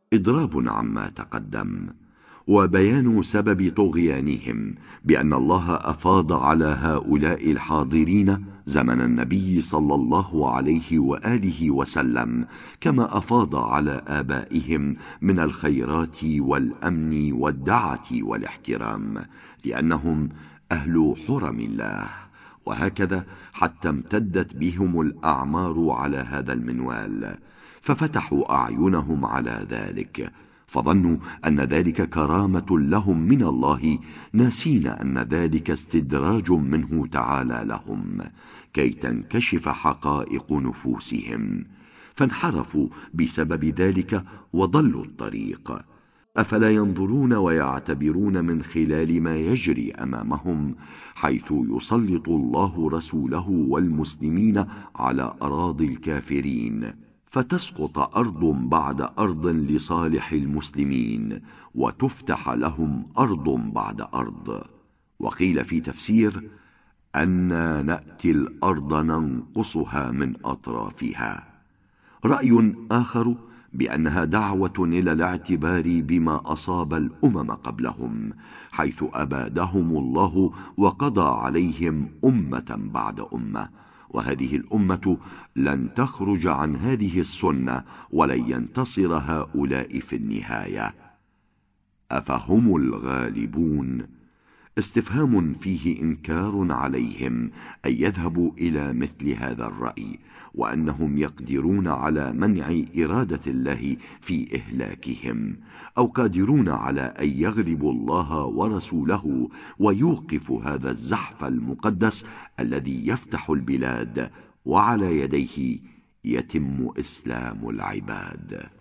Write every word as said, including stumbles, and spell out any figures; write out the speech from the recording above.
إضراب عما تقدم، وبيان سبب طغيانهم بأن الله أفاض على هؤلاء الحاضرين زمن النبي صلى الله عليه وآله وسلم كما أفاض على آبائهم من الخيرات والأمن والدعة والاحترام، لأنهم أهل حرم الله، وهكذا حتى امتدت بهم الأعمار على هذا المنوال، ففتحوا أعينهم على ذلك، فظنوا أن ذلك كرامة لهم من الله، ناسين أن ذلك استدراج منه تعالى لهم كي تنكشف حقائق نفوسهم، فانحرفوا بسبب ذلك وضلوا الطريق. أفلا ينظرون ويعتبرون من خلال ما يجري أمامهم، حيث يسلط الله رسوله والمسلمين على أراضي الكافرين، فتسقط أرض بعد أرض لصالح المسلمين، وتفتح لهم أرض بعد أرض. وقيل في تفسير: أنا نأتي الأرض ننقصها من أطرافها. رأي آخر بأنها دعوة إلى الاعتبار بما أصاب الأمم قبلهم، حيث أبادهم الله وقضى عليهم أمة بعد أمة، وهذه الأمة لن تخرج عن هذه السنة ولن ينتصر هؤلاء في النهاية. أفهم الغالبون؟ استفهام فيه إنكار عليهم أن يذهبوا إلى مثل هذا الرأي، وأنهم يقدرون على منع إرادة الله في إهلاكهم، أو قادرون على أن يغلبوا الله ورسوله ويوقفوا هذا الزحف المقدس الذي يفتح البلاد وعلى يديه يتم إسلام العباد.